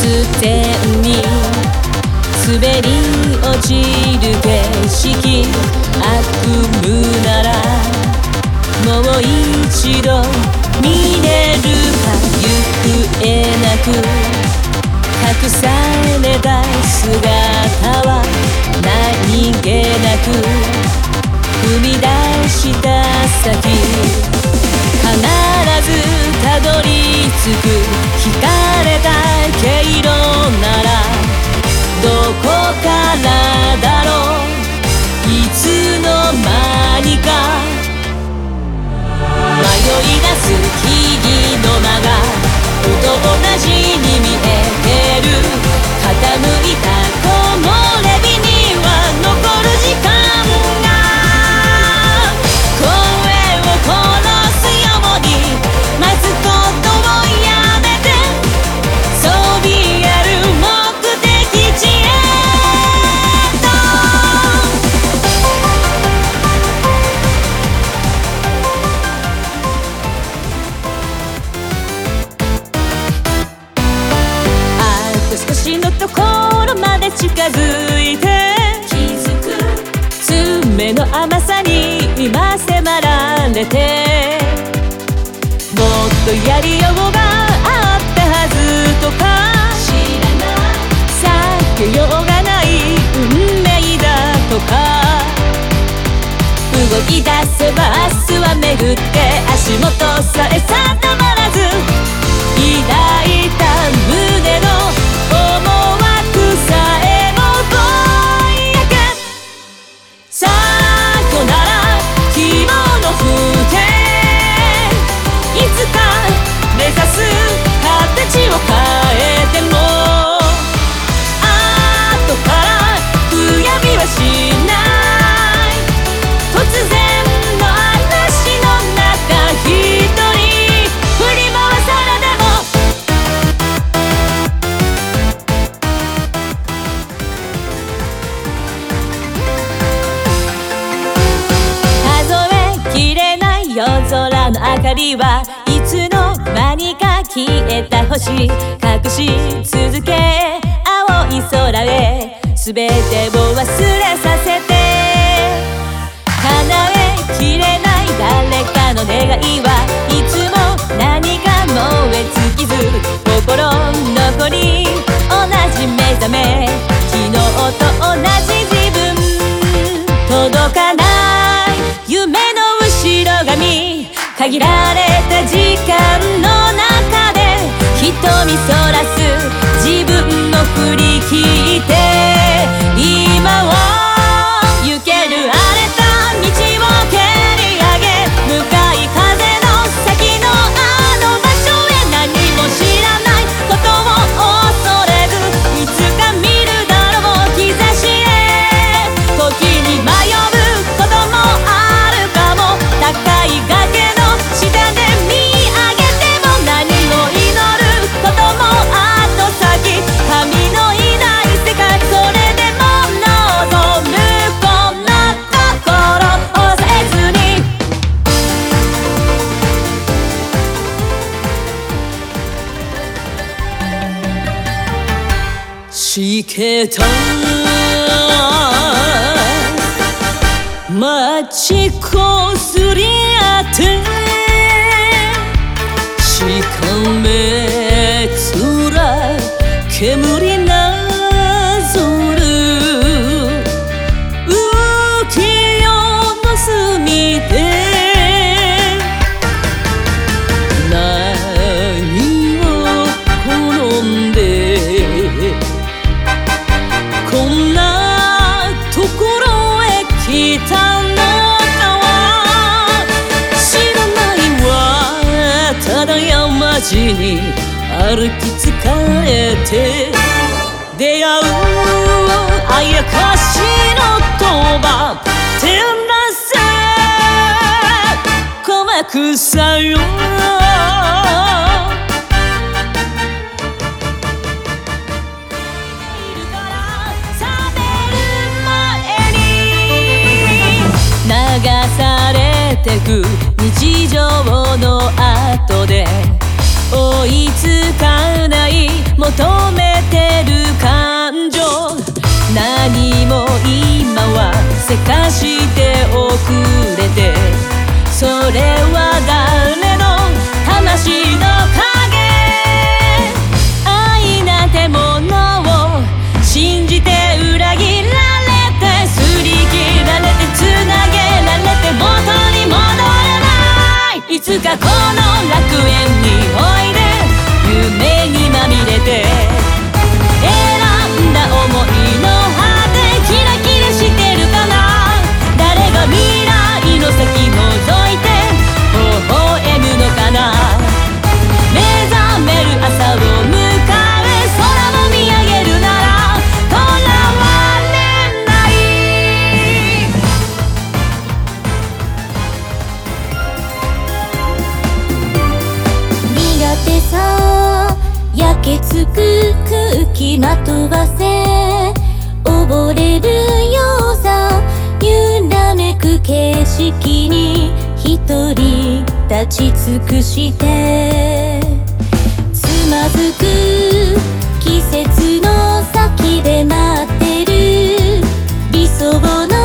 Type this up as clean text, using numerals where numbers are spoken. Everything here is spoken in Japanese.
天に滑り落ちる景色、悪夢ならもう一度見れるか。行方なく隠された姿は何気なく踏み出した先、必ずたどり着く惹かれた経路ならどこからだろう、いつの間にか迷い出す木々の間がふと同じに見えてる。傾いた木漏れ日には残る時間が声を殺すように待つことをやめて、そびえる目的地へと。あと少しのところまで近づいて気づく、爪の甘さに今迫られて、もっとやりようがあったはずとか知らない、避けようがない運命だとか、動き出せば明日は巡って足元さえ定まらず、抱いた胸の思惑さえもぼんやけ、さよなら希望の風景、いつか目指す形を変えても後から悔やみはしない。突然の嵐の中一人振り回されても数えきれない夜空の明かりはいつの間にか消えた星、隠し続け青い空へ全てを忘れさせて、叶えきれない誰かの願いはいつも何か燃え尽きず、心残り同じ目覚め、昨日と同じ自分、届かない夢の後ろ髪、限られた時間の中で瞳そらす自分を振り切って、今を行ける荒れた道を蹴り上げ、向かい風の先のあの場所へ、何も知らないことを恐れずいつか見るだろう兆しへ、時に迷うこともあるかも、高い崖の下で見上げても何を祈ることも後先、神のいない世界、それでも望むこんなところを抑えずに、しけた街こすり合ってしかめつら煙なぞる、浮世の隅で何を好んでこんなところへ来たのかは知らないわ。ただ山地に歩き疲れて出会うあやかしの言葉照らせ怖くさよ、流されてく日常の後で追いつかない求めてる感情、何も今はせかしておくれて、それは誰の魂の影、愛なんてものを信じて裏切られて、すり切られてつなげられて元に戻らない、いつかこの楽園においで、夢にまみれて選んだ想いの果て、キラキラしてるかな、誰が未来の先覗いて微笑むのかな、目覚める朝を迎え空を見上げるならとらわれない。苦手さ焼けつく空気まとわせ、溺れるようさ揺らめく景色に一人立ち尽くして、つまずく季節の先で待ってる理想の